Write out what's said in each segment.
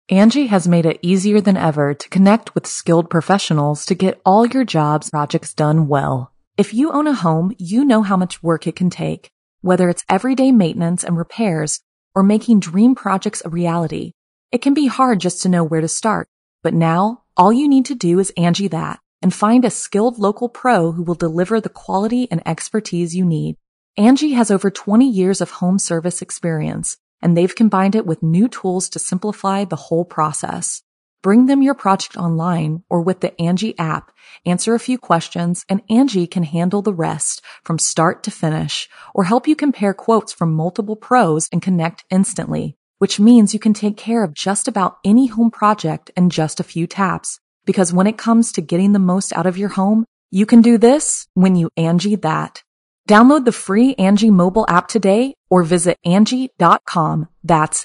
Angie has made it easier than ever to connect with skilled professionals to get all your jobs projects done well. If you own a home, you know how much work it can take, whether it's everyday maintenance and repairs or making dream projects a reality. It can be hard just to know where to start, but now all you need to do is Angie that and find a skilled local pro who will deliver the quality and expertise you need. Angie has over 20 years of home service experience, and they've combined it with new tools to simplify the whole process. Bring them your project online or with the Angie app, answer a few questions, and Angie can handle the rest from start to finish or help you compare quotes from multiple pros and connect instantly, which means you can take care of just about any home project in just a few taps. Because when it comes to getting the most out of your home, you can do this when you Angie that. Download the free Angie mobile app today or visit Angie.com. That's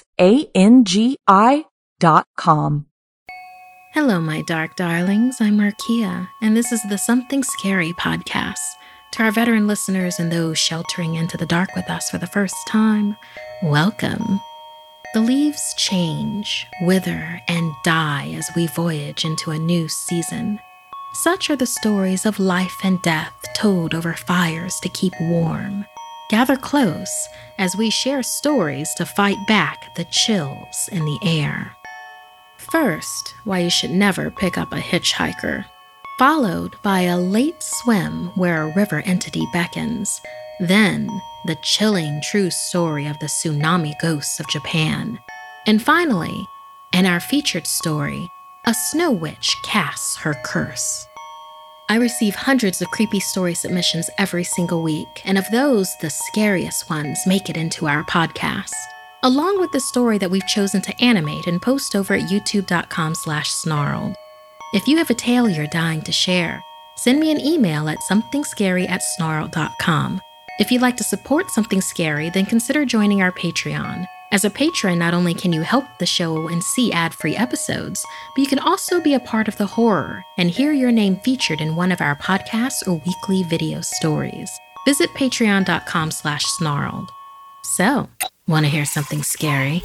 ANGI.com. Hello, my dark darlings. I'm Markia, and this is the Something Scary podcast. To our veteran listeners and those sheltering into the dark with us for the first time, welcome. The leaves change, wither, and die as we voyage into a new season. Such are the stories of life and death told over fires to keep warm. Gather close as we share stories to fight back the chills in the air. First, why you should never pick up a hitchhiker. Followed by a late swim where a river entity beckons. Then, the chilling true story of the tsunami ghosts of Japan. And finally, in our featured story, a snow witch casts her curse. I receive hundreds of creepy story submissions every single week, and of those, the scariest ones make it into our podcast, along with the story that we've chosen to animate and post over at youtube.com/snarled. If you have a tale you're dying to share, send me an email at somethingscary@snarled.com. If you'd like to support Something Scary, then consider joining our Patreon. As a patron, not only can you help the show and see ad-free episodes, but you can also be a part of the horror and hear your name featured in one of our podcasts or weekly video stories. Visit patreon.com/snarled. So, want to hear something scary?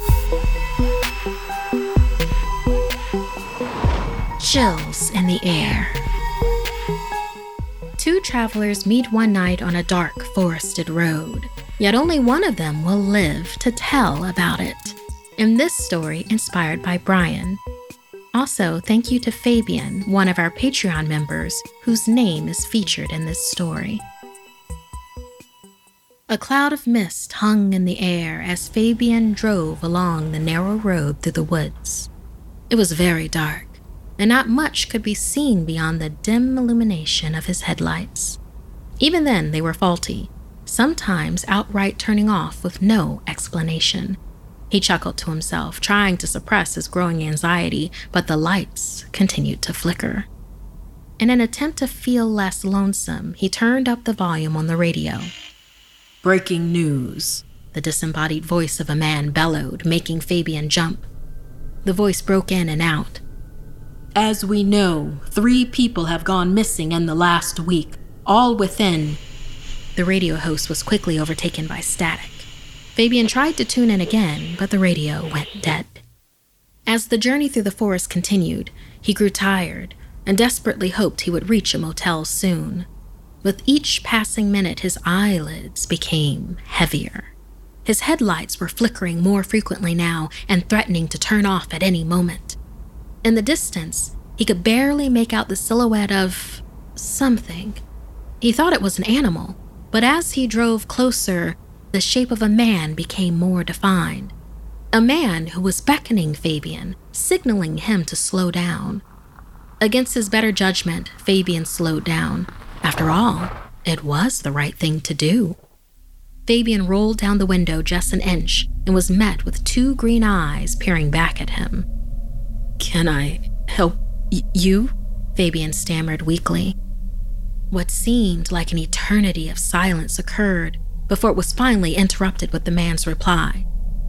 Chills in the air. Two travelers meet one night on a dark, forested road. Yet only one of them will live to tell about it. In this story, inspired by Brian. Also, thank you to Fabian, one of our Patreon members, whose name is featured in this story. A cloud of mist hung in the air as Fabian drove along the narrow road through the woods. It was very dark, and not much could be seen beyond the dim illumination of his headlights. Even then, they were faulty, sometimes outright turning off with no explanation. He chuckled to himself, trying to suppress his growing anxiety, but the lights continued to flicker. In an attempt to feel less lonesome, he turned up the volume on the radio. "Breaking news," the disembodied voice of a man bellowed, making Fabian jump. The voice broke in and out. "As we know, 3 people have gone missing in the last week, all within..." The radio host was quickly overtaken by static. Fabian tried to tune in again, but the radio went dead. As the journey through the forest continued, he grew tired and desperately hoped he would reach a motel soon. With each passing minute, his eyelids became heavier. His headlights were flickering more frequently now and threatening to turn off at any moment. In the distance, he could barely make out the silhouette of something. He thought it was an animal. But as he drove closer, the shape of a man became more defined. A man who was beckoning Fabian, signaling him to slow down. Against his better judgment, Fabian slowed down. After all, it was the right thing to do. Fabian rolled down the window just an inch and was met with 2 green eyes peering back at him. "Can I help you?" Fabian stammered weakly. What seemed like an eternity of silence occurred before it was finally interrupted with the man's reply.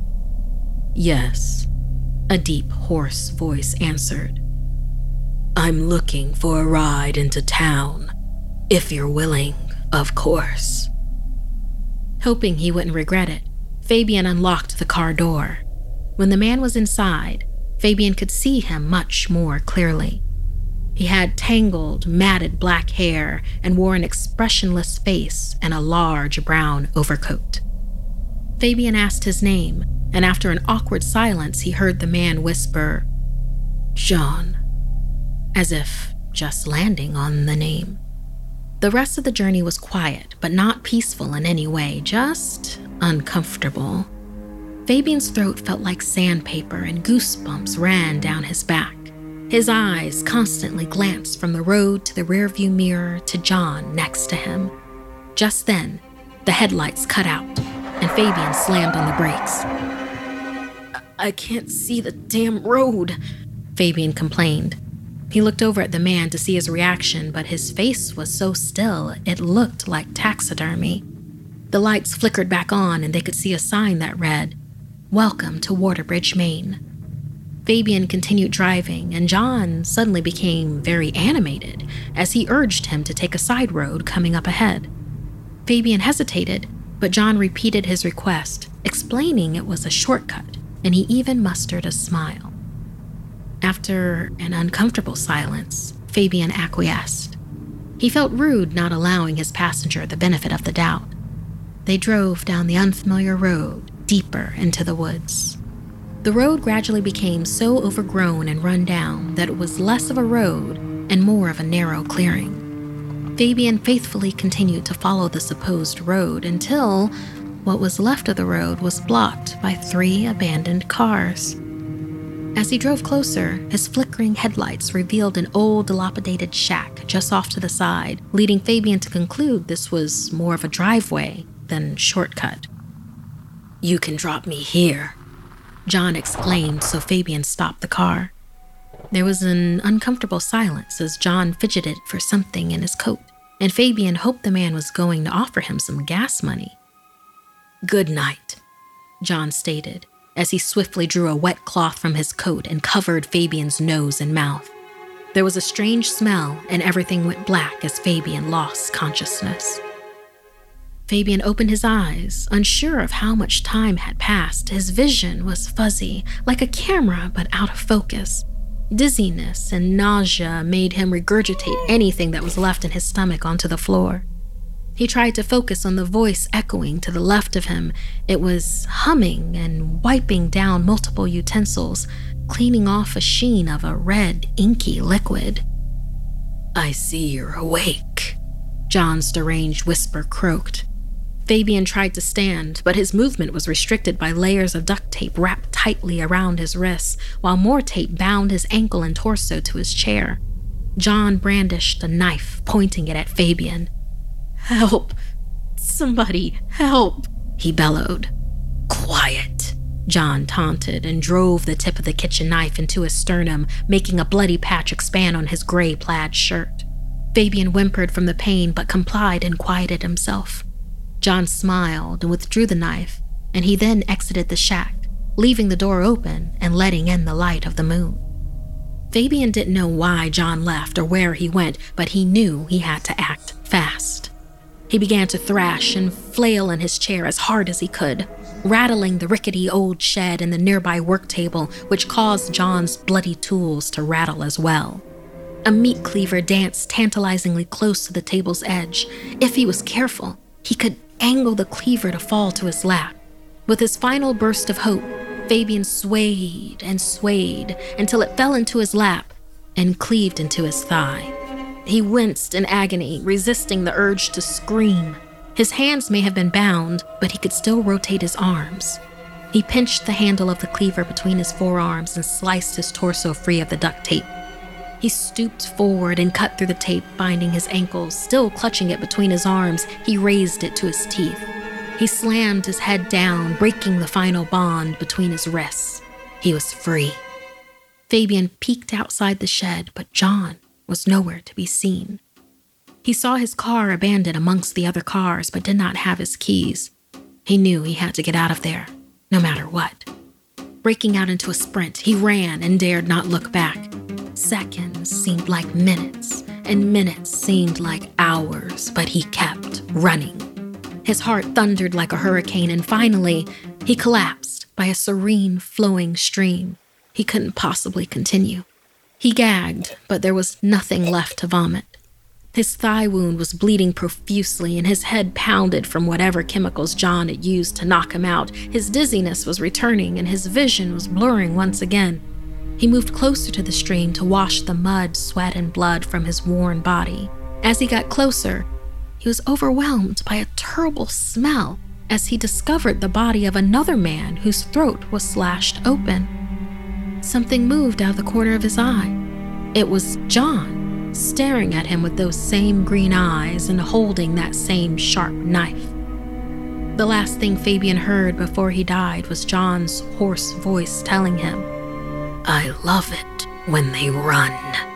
"Yes," a deep, hoarse voice answered. "I'm looking for a ride into town, if you're willing, of course." Hoping he wouldn't regret it, Fabian unlocked the car door. When the man was inside, Fabian could see him much more clearly. He had tangled, matted black hair and wore an expressionless face and a large brown overcoat. Fabian asked his name, and after an awkward silence, he heard the man whisper, "John," as if just landing on the name. The rest of the journey was quiet, but not peaceful in any way, just uncomfortable. Fabian's throat felt like sandpaper and goosebumps ran down his back. His eyes constantly glanced from the road to the rearview mirror to John next to him. Just then, the headlights cut out, and Fabian slammed on the brakes. "I can't see the damn road," Fabian complained. He looked over at the man to see his reaction, but his face was so still it looked like taxidermy. The lights flickered back on, and they could see a sign that read, "Welcome to Waterbridge, Maine." Fabian continued driving, and John suddenly became very animated as he urged him to take a side road coming up ahead. Fabian hesitated, but John repeated his request, explaining it was a shortcut, and he even mustered a smile. After an uncomfortable silence, Fabian acquiesced. He felt rude not allowing his passenger the benefit of the doubt. They drove down the unfamiliar road, deeper into the woods. The road gradually became so overgrown and run down that it was less of a road and more of a narrow clearing. Fabian faithfully continued to follow the supposed road until what was left of the road was blocked by 3 abandoned cars. As he drove closer, his flickering headlights revealed an old, dilapidated shack just off to the side, leading Fabian to conclude this was more of a driveway than shortcut. "You can drop me here," John exclaimed, so Fabian stopped the car. There was an uncomfortable silence as John fidgeted for something in his coat, and Fabian hoped the man was going to offer him some gas money. "Good night," John stated, as he swiftly drew a wet cloth from his coat and covered Fabian's nose and mouth. There was a strange smell, and everything went black as Fabian lost consciousness. Fabian opened his eyes, unsure of how much time had passed. His vision was fuzzy, like a camera, but out of focus. Dizziness and nausea made him regurgitate anything that was left in his stomach onto the floor. He tried to focus on the voice echoing to the left of him. It was humming and wiping down multiple utensils, cleaning off a sheen of a red, inky liquid. "I see you're awake," John's deranged whisper croaked. Fabian tried to stand, but his movement was restricted by layers of duct tape wrapped tightly around his wrists, while more tape bound his ankle and torso to his chair. John brandished a knife, pointing it at Fabian. "Help! Somebody help!" he bellowed. "Quiet!" John taunted and drove the tip of the kitchen knife into his sternum, making a bloody patch expand on his gray plaid shirt. Fabian whimpered from the pain but complied and quieted himself. John smiled and withdrew the knife, and he then exited the shack, leaving the door open and letting in the light of the moon. Fabian didn't know why John left or where he went, but he knew he had to act fast. He began to thrash and flail in his chair as hard as he could, rattling the rickety old shed and the nearby work table, which caused John's bloody tools to rattle as well. A meat cleaver danced tantalizingly close to the table's edge. If he was careful, he could angle the cleaver to fall to his lap. With his final burst of hope, Fabian swayed and swayed until it fell into his lap and cleaved into his thigh. He winced in agony, resisting the urge to scream. His hands may have been bound, but he could still rotate his arms. He pinched the handle of the cleaver between his forearms and sliced his torso free of the duct tape. He stooped forward and cut through the tape binding his ankles. Still clutching it between his arms, he raised it to his teeth. He slammed his head down, breaking the final bond between his wrists. He was free. Fabian peeked outside the shed, but John was nowhere to be seen. He saw his car abandoned amongst the other cars, but did not have his keys. He knew he had to get out of there, no matter what. Breaking out into a sprint, he ran and dared not look back. Seconds seemed like minutes, and minutes seemed like hours, but he kept running. His heart thundered like a hurricane, and finally, he collapsed by a serene, flowing stream. He couldn't possibly continue. He gagged, but there was nothing left to vomit. His thigh wound was bleeding profusely, and his head pounded from whatever chemicals John had used to knock him out. His dizziness was returning, and his vision was blurring once again. He moved closer to the stream to wash the mud, sweat, and blood from his worn body. As he got closer, he was overwhelmed by a terrible smell as he discovered the body of another man whose throat was slashed open. Something moved out of the corner of his eye. It was John, staring at him with those same green eyes and holding that same sharp knife. The last thing Fabian heard before he died was John's hoarse voice telling him, "I love it when they run."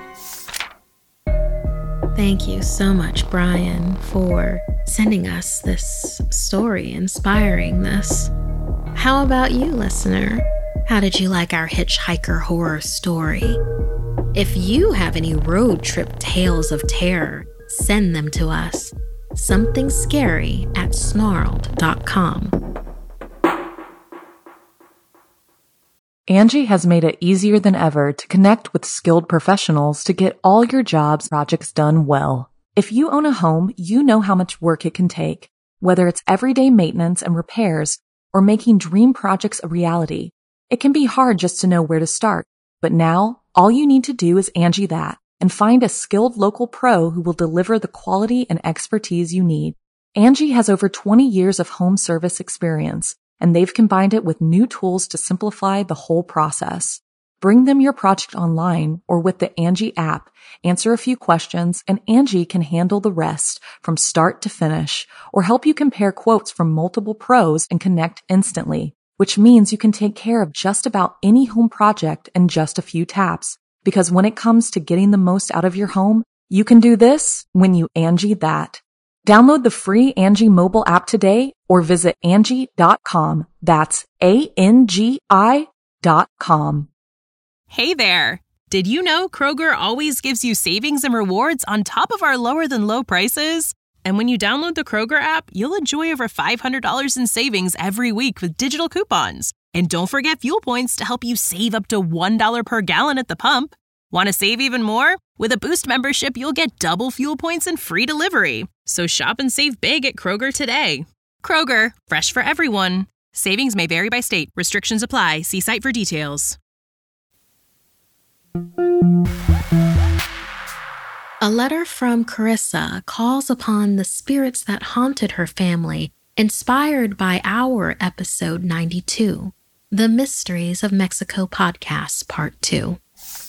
Thank you so much, Brian, for sending us this story, inspiring this. How about you, listener? How did you like our hitchhiker horror story? If you have any road trip tales of terror, send them to us. somethingscary@snarled.com. Angie has made it easier than ever to connect with skilled professionals to get all your jobs projects done well. If you own a home, you know how much work it can take, whether it's everyday maintenance and repairs or making dream projects a reality. It can be hard just to know where to start, but now all you need to do is Angie that and find a skilled local pro who will deliver the quality and expertise you need. Angie has over 20 years of home service experience, and they've combined it with new tools to simplify the whole process. Bring them your project online or with the Angie app, answer a few questions, and Angie can handle the rest from start to finish or help you compare quotes from multiple pros and connect instantly, which means you can take care of just about any home project in just a few taps. Because when it comes to getting the most out of your home, you can do this when you Angie that. Download the free Angie mobile app today or visit Angie.com. That's ANGI.com. Hey there! Did you know Kroger always gives you savings and rewards on top of our lower-than-low prices? And when you download the Kroger app, you'll enjoy over $500 in savings every week with digital coupons. And don't forget fuel points to help you save up to $1 per gallon at the pump. Want to save even more? With a Boost membership, you'll get double fuel points and free delivery. So shop and save big at Kroger today. Kroger, fresh for everyone. Savings may vary by state. Restrictions apply. See site for details. A letter from Carissa calls upon the spirits that haunted her family, inspired by our episode 92, The Mysteries of Mexico Podcast, Part 2.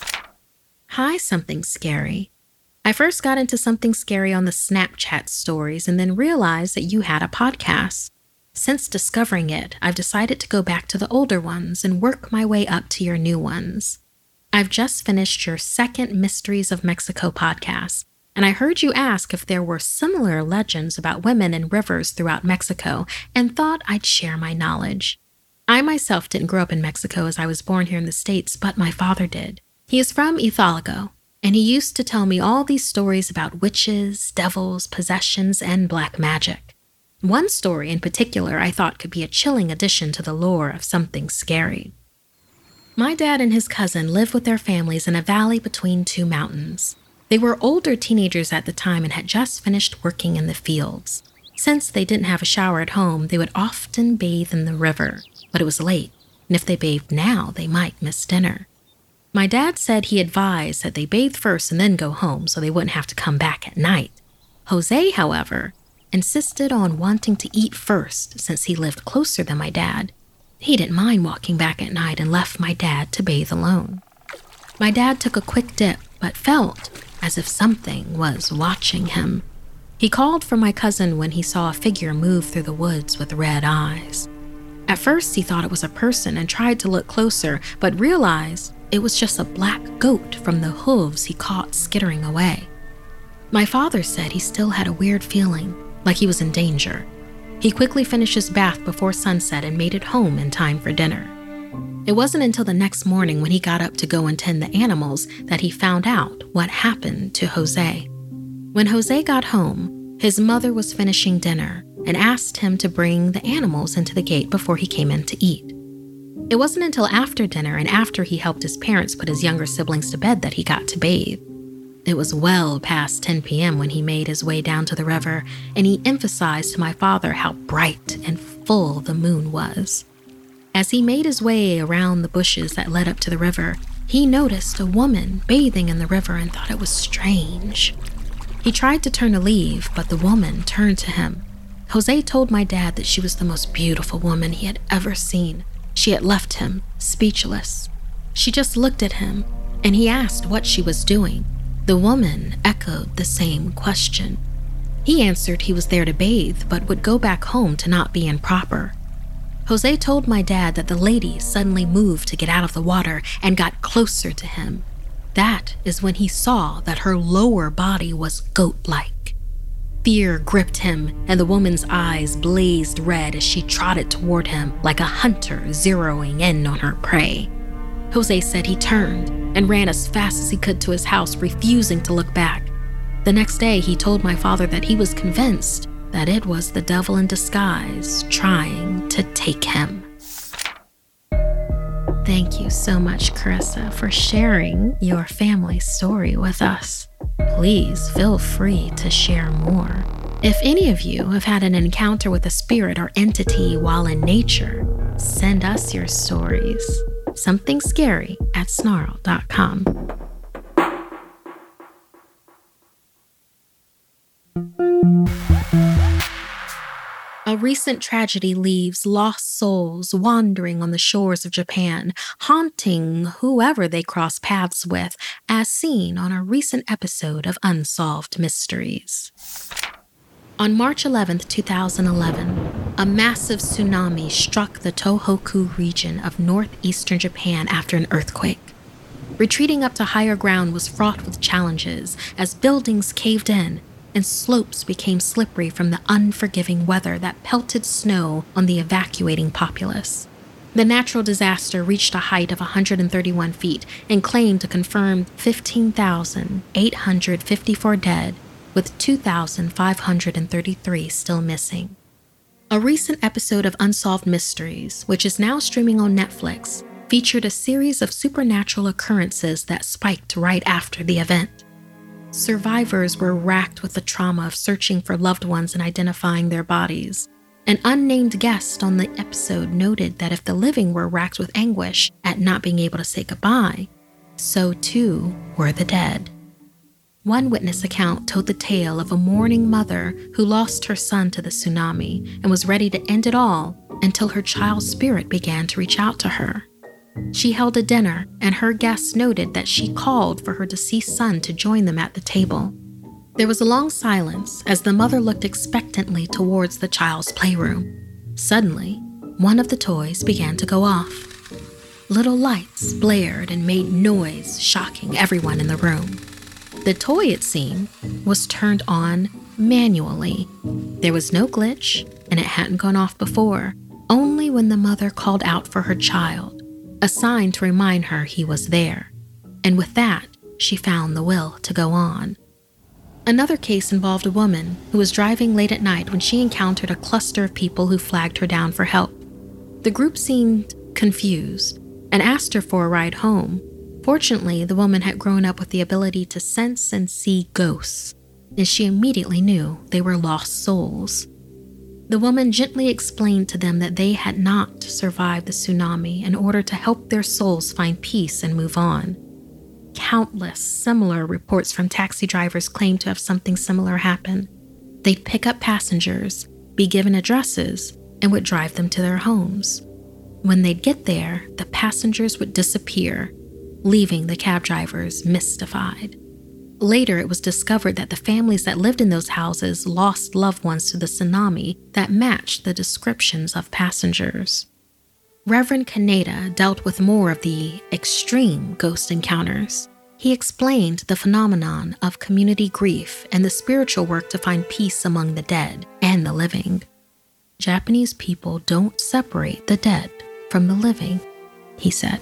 Hi, Something Scary. I first got into Something Scary on the Snapchat stories and then realized that you had a podcast. Since discovering it, I've decided to go back to the older ones and work my way up to your new ones. I've just finished your second Mysteries of Mexico podcast, and I heard you ask if there were similar legends about women and rivers throughout Mexico and thought I'd share my knowledge. I myself didn't grow up in Mexico as I was born here in the States, but my father did. He is from Hidalgo, and he used to tell me all these stories about witches, devils, possessions, and black magic. One story in particular I thought could be a chilling addition to the lore of Something Scary. My dad and his cousin lived with their families in a valley between two mountains. They were older teenagers at the time and had just finished working in the fields. Since they didn't have a shower at home, they would often bathe in the river, but it was late, and if they bathed now, they might miss dinner. My dad said he advised that they bathe first and then go home so they wouldn't have to come back at night. Jose, however, insisted on wanting to eat first since he lived closer than my dad. He didn't mind walking back at night and left my dad to bathe alone. My dad took a quick dip, but felt as if something was watching him. He called for my cousin when he saw a figure move through the woods with red eyes. At first, he thought it was a person and tried to look closer, but realized it was just a black goat from the hooves he caught skittering away. My father said he still had a weird feeling, like he was in danger. He quickly finished his bath before sunset and made it home in time for dinner. It wasn't until the next morning when he got up to go and tend the animals that he found out what happened to Jose. When Jose got home, his mother was finishing dinner and asked him to bring the animals into the gate before he came in to eat. It wasn't until after dinner and after he helped his parents put his younger siblings to bed that he got to bathe. It was well past 10 p.m. when he made his way down to the river, and he emphasized to my father how bright and full the moon was. As he made his way around the bushes that led up to the river, he noticed a woman bathing in the river and thought it was strange. He tried to turn to leave, but the woman turned to him. Jose told my dad that she was the most beautiful woman he had ever seen. She had left him speechless. She just looked at him, and he asked what she was doing. The woman echoed the same question. He answered he was there to bathe, but would go back home to not be improper. Jose told my dad that the lady suddenly moved to get out of the water and got closer to him. That is when he saw that her lower body was goat-like. Fear gripped him, and the woman's eyes blazed red as she trotted toward him like a hunter zeroing in on her prey. Jose said he turned and ran as fast as he could to his house, refusing to look back. The next day, he told my father that he was convinced that it was the devil in disguise trying to take him. Thank you so much, Carissa, for sharing your family story with us. Please feel free to share more. If any of you have had an encounter with a spirit or entity while in nature, send us your stories. somethingscary@snarl.com. A recent tragedy leaves lost souls wandering on the shores of Japan, haunting whoever they cross paths with, as seen on a recent episode of Unsolved Mysteries. On March 11, 2011, a massive tsunami struck the Tohoku region of northeastern Japan after an earthquake. Retreating up to higher ground was fraught with challenges as buildings caved in and slopes became slippery from the unforgiving weather that pelted snow on the evacuating populace. The natural disaster reached a height of 131 feet and claimed a confirmed 15,854 dead, with 2,533 still missing. A recent episode of Unsolved Mysteries, which is now streaming on Netflix, featured a series of supernatural occurrences that spiked right after the event. Survivors were racked with the trauma of searching for loved ones and identifying their bodies. An unnamed guest on the episode noted that if the living were racked with anguish at not being able to say goodbye, so too were the dead. One witness account told the tale of a mourning mother who lost her son to the tsunami and was ready to end it all until her child's spirit began to reach out to her. She held a dinner, and her guests noted that she called for her deceased son to join them at the table. There was a long silence as the mother looked expectantly towards the child's playroom. Suddenly, one of the toys began to go off. Little lights blared and made noise, shocking everyone in the room. The toy, it seemed, was turned on manually. There was no glitch, and it hadn't gone off before, only when the mother called out for her child, a sign to remind her he was there. And with that, she found the will to go on. Another case involved a woman who was driving late at night when she encountered a cluster of people who flagged her down for help. The group seemed confused and asked her for a ride home. Fortunately, the woman had grown up with the ability to sense and see ghosts, and she immediately knew they were lost souls. The woman gently explained to them that they had not survived the tsunami in order to help their souls find peace and move on. Countless similar reports from taxi drivers claimed to have something similar happen. They'd pick up passengers, be given addresses, and would drive them to their homes. When they'd get there, the passengers would disappear, leaving the cab drivers mystified. Later, it was discovered that the families that lived in those houses lost loved ones to the tsunami that matched the descriptions of passengers. Reverend Kaneda dealt with more of the extreme ghost encounters. He explained the phenomenon of community grief and the spiritual work to find peace among the dead and the living. Japanese people don't separate the dead from the living, he said.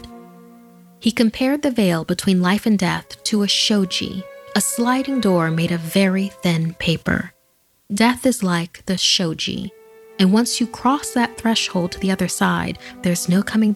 He compared the veil between life and death to a shoji, a sliding door made of very thin paper. Death is like the shoji, and once you cross that threshold to the other side, there's no coming back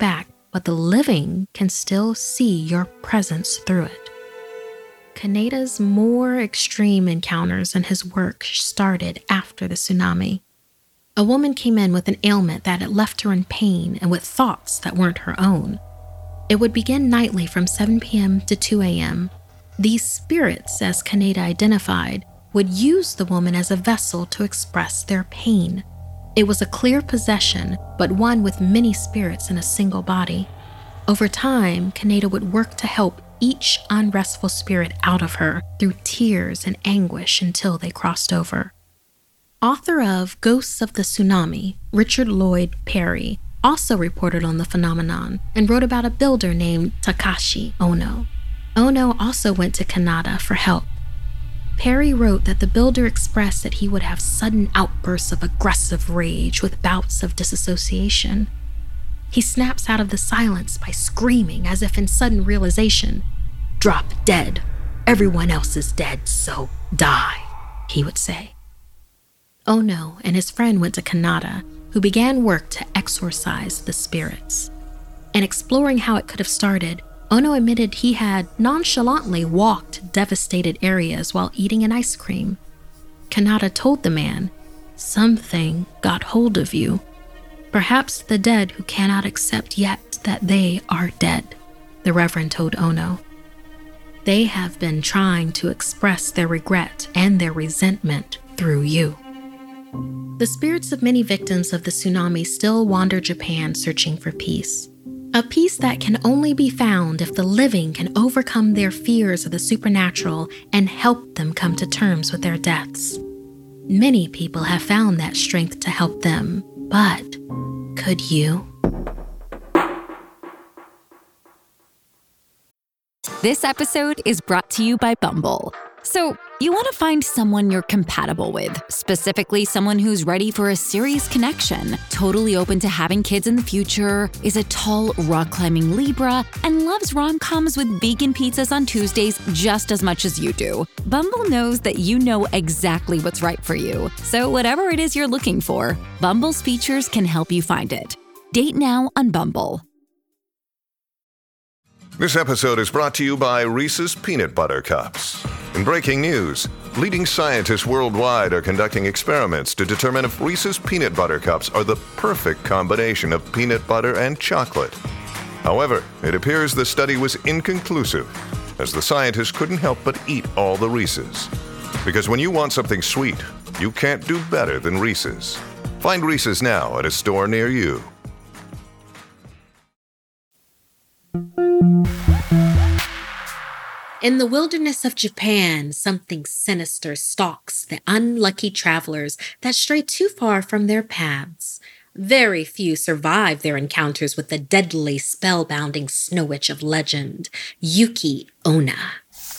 but the living can still see your presence through it. Kaneda's more extreme encounters in his work started after the tsunami. A woman came in with an ailment that had left her in pain and with thoughts that weren't her own. It would begin nightly from 7 p.m. to 2 a.m. These spirits, as Kaneda identified, would use the woman as a vessel to express their pain. It was a clear possession, but one with many spirits in a single body. Over time, Kaneda would work to help each unrestful spirit out of her through tears and anguish until they crossed over. Author of Ghosts of the Tsunami, Richard Lloyd Perry, also reported on the phenomenon and wrote about a builder named Takashi Ono. Ono also went to Kaneda for help. Perry wrote that the builder expressed that he would have sudden outbursts of aggressive rage with bouts of disassociation. He snaps out of the silence by screaming as if in sudden realization, "Drop dead. Everyone else is dead, so die," he would say. Ono and his friend went to Kaneda, who began work to exorcise the spirits. In exploring how it could have started, Ono admitted he had nonchalantly walked devastated areas while eating an ice cream. Kaneda told the man, "Something got hold of you. Perhaps the dead who cannot accept yet that they are dead," the Reverend told Ono. "They have been trying to express their regret and their resentment through you." The spirits of many victims of the tsunami still wander Japan searching for peace. A peace that can only be found if the living can overcome their fears of the supernatural and help them come to terms with their deaths. Many people have found that strength to help them, but could you? This episode is brought to you by Bumble. So, you want to find someone you're compatible with, specifically someone who's ready for a serious connection, totally open to having kids in the future, is a tall, rock-climbing Libra, and loves rom-coms with vegan pizzas on Tuesdays just as much as you do. Bumble knows that you know exactly what's right for you. So whatever it is you're looking for, Bumble's features can help you find it. Date now on Bumble. This episode is brought to you by Reese's Peanut Butter Cups. In breaking news, leading scientists worldwide are conducting experiments to determine if Reese's Peanut Butter Cups are the perfect combination of peanut butter and chocolate. However, it appears the study was inconclusive, as the scientists couldn't help but eat all the Reese's. Because when you want something sweet, you can't do better than Reese's. Find Reese's now at a store near you. In the wilderness of Japan, something sinister stalks the unlucky travelers that stray too far from their paths. Very few survive their encounters with the deadly, spellbinding snow witch of legend, Yuki Onna.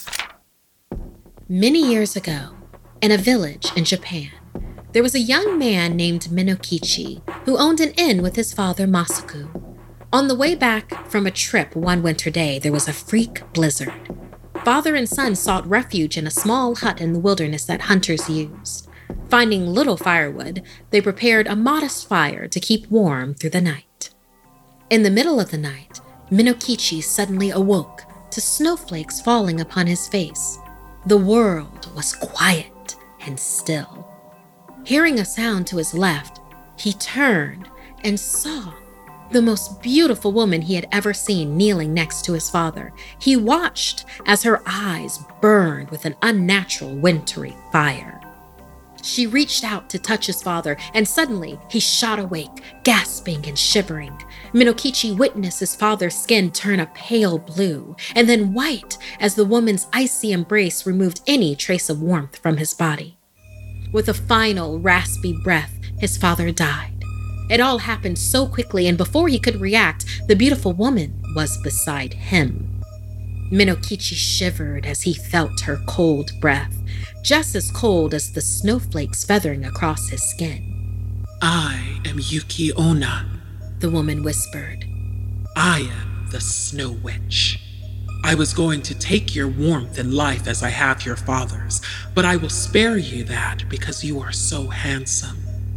Many years ago, in a village in Japan, there was a young man named Minokichi who owned an inn with his father Masaku. On the way back from a trip one winter day, there was a freak blizzard. Father and son sought refuge in a small hut in the wilderness that hunters used. Finding little firewood, they prepared a modest fire to keep warm through the night. In the middle of the night, Minokichi suddenly awoke to snowflakes falling upon his face. The world was quiet and still. Hearing a sound to his left, he turned and saw the most beautiful woman he had ever seen kneeling next to his father. He watched as her eyes burned with an unnatural wintry fire. She reached out to touch his father, and suddenly he shot awake, gasping and shivering. Minokichi witnessed his father's skin turn a pale blue, and then white as the woman's icy embrace removed any trace of warmth from his body. With a final raspy breath, his father died. It all happened so quickly, and before he could react, the beautiful woman was beside him. Minokichi shivered as he felt her cold breath, just as cold as the snowflakes feathering across his skin. "I am Yuki Onna," the woman whispered. "I am the Snow Witch. I was going to take your warmth and life as I have your father's, but I will spare you that because you are so handsome.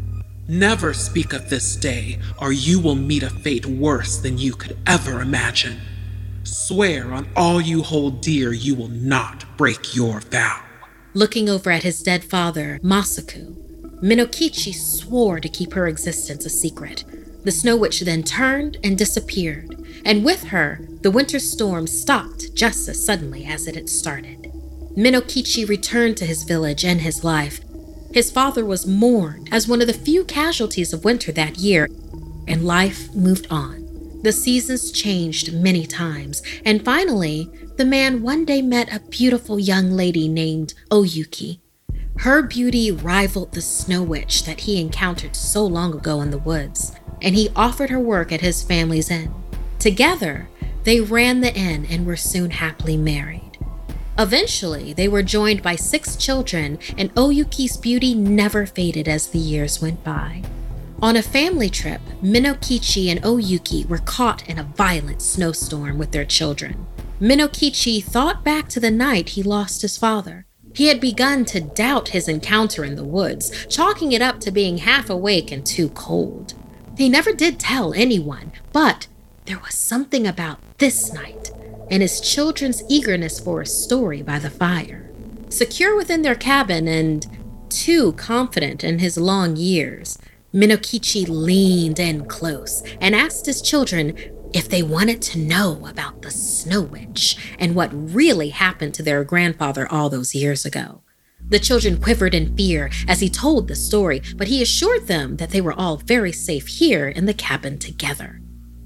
Never speak of this day, or you will meet a fate worse than you could ever imagine. Swear on all you hold dear you will not break your vow." Looking over at his dead father, Masaku, Minokichi swore to keep her existence a secret. The Snow Witch then turned and disappeared, and with her, the winter storm stopped just as suddenly as it had started. Minokichi returned to his village and his life. His father was mourned as one of the few casualties of winter that year, and life moved on. The seasons changed many times, and finally, the man one day met a beautiful young lady named Oyuki. Her beauty rivaled the Snow Witch that he encountered so long ago in the woods, and he offered her work at his family's inn. Together, they ran the inn and were soon happily married. Eventually, they were joined by 6 children, and Oyuki's beauty never faded as the years went by. On a family trip, Minokichi and Oyuki were caught in a violent snowstorm with their children. Minokichi thought back to the night he lost his father. He had begun to doubt his encounter in the woods, chalking it up to being half awake and too cold. He never did tell anyone, but there was something about this night and his children's eagerness for a story by the fire. Secure within their cabin and too confident in his long years, Minokichi leaned in close and asked his children if they wanted to know about the Snow Witch and what really happened to their grandfather all those years ago. The children quivered in fear as he told the story, but he assured them that they were all very safe here in the cabin together.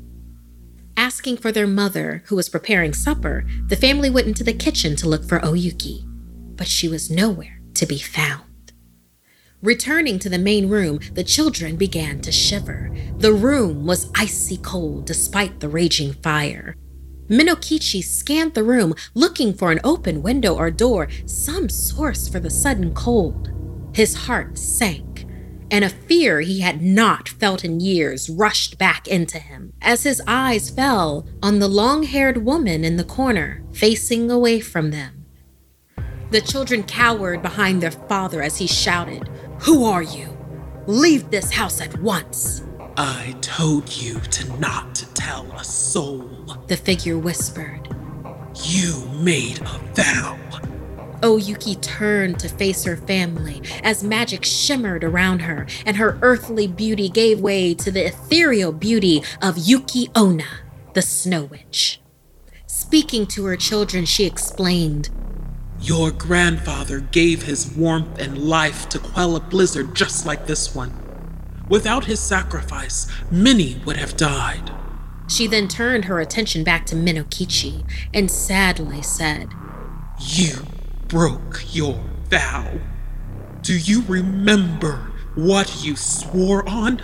Asking for their mother, who was preparing supper, the family went into the kitchen to look for Oyuki, but she was nowhere to be found. Returning to the main room, the children began to shiver. The room was icy cold despite the raging fire. Minokichi scanned the room, looking for an open window or door, some source for the sudden cold. His heart sank, and a fear he had not felt in years rushed back into him as his eyes fell on the long-haired woman in the corner, facing away from them. The children cowered behind their father as he shouted, "Who are you? Leave this house at once!" "I told you to not tell a soul," the figure whispered. "You made a vow." Oyuki turned to face her family as magic shimmered around her, and her earthly beauty gave way to the ethereal beauty of Yuki Onna, the Snow Witch. Speaking to her children, she explained, "Your grandfather gave his warmth and life to quell a blizzard just like this one. Without his sacrifice, many would have died." She then turned her attention back to Minokichi and sadly said, "You broke your vow. Do you remember what you swore on?"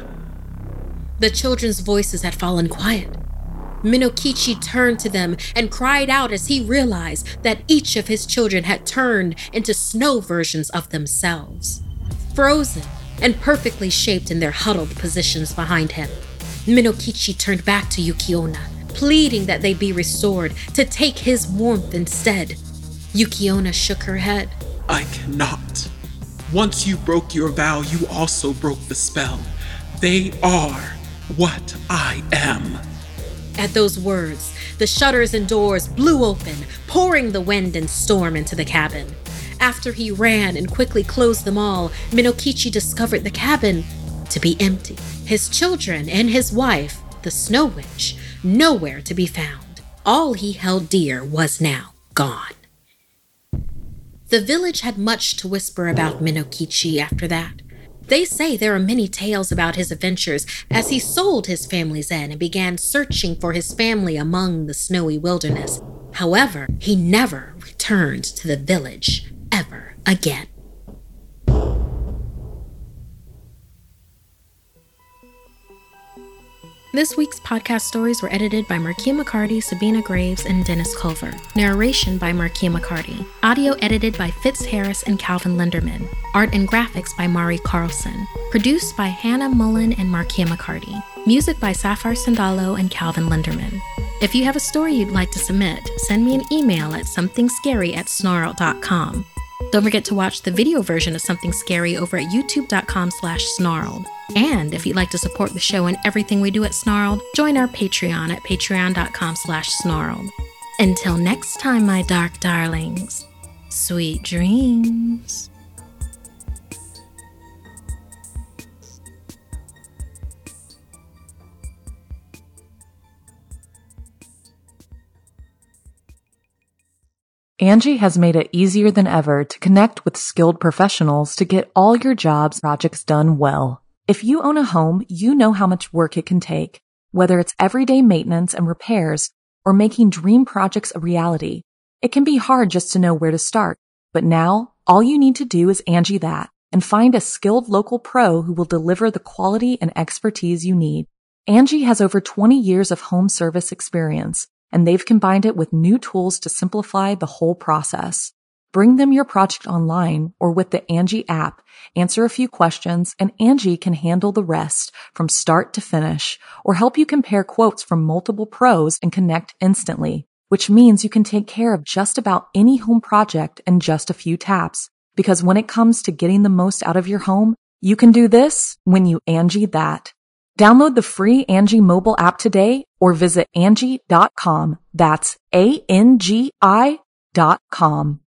The children's voices had fallen quiet. Minokichi turned to them and cried out as he realized that each of his children had turned into snow versions of themselves, frozen and perfectly shaped in their huddled positions behind him. Minokichi turned back to Yuki Onna, pleading that they be restored, to take his warmth instead. Yuki Onna shook her head. "I cannot. Once you broke your vow, you also broke the spell. They are what I am." At those words, the shutters and doors blew open, pouring the wind and storm into the cabin. After he ran and quickly closed them all, Minokichi discovered the cabin to be empty. His children and his wife, the Snow Witch, nowhere to be found. All he held dear was now gone. The village had much to whisper about Minokichi after that. They say there are many tales about his adventures as he sold his family's inn and began searching for his family among the snowy wilderness. However, he never returned to the village ever again. This week's podcast stories were edited by Markia McCarty, Sabina Graves, and Dennis Culver. Narration by Markia McCarty. Audio edited by Fitz Harris and Calvin Linderman. Art and graphics by Mari Carlson. Produced by Hannah Mullen and Markia McCarty. Music by Safar Sandalo and Calvin Linderman. If you have a story you'd like to submit, send me an email at somethingscary@snarled.com. Don't forget to watch the video version of Something Scary over at youtube.com/snarled. And if you'd like to support the show and everything we do at Snarled, join our Patreon at patreon.com/snarled. Until next time, my dark darlings, sweet dreams. Angie has made it easier than ever to connect with skilled professionals to get all your jobs projects done well. If you own a home, you know how much work it can take, whether it's everyday maintenance and repairs or making dream projects a reality. It can be hard just to know where to start, but now all you need to do is Angie that and find a skilled local pro who will deliver the quality and expertise you need. Angie has over 20 years of home service experience, and they've combined it with new tools to simplify the whole process. Bring them your project online or with the Angie app, answer a few questions, and Angie can handle the rest from start to finish or help you compare quotes from multiple pros and connect instantly, which means you can take care of just about any home project in just a few taps. Because when it comes to getting the most out of your home, you can do this when you Angie that. Download the free Angie mobile app today or visit Angie.com. That's ANGI.com.